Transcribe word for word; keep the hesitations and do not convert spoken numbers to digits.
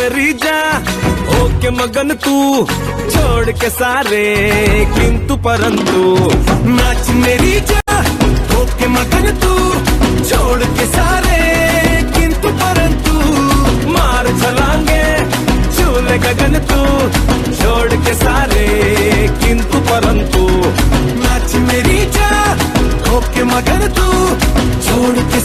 मेरी जा ओके मगन तू छोड़ के सारे किंतु परंतु। नाच मेरी जा ओके मगन तू छोड़ के सारे किंतु परंतु। मार छलांगे झूले गगन तू छोड़ के सारे किंतु परंतु। नाच मेरी जा ओके मगन तू छोड़ के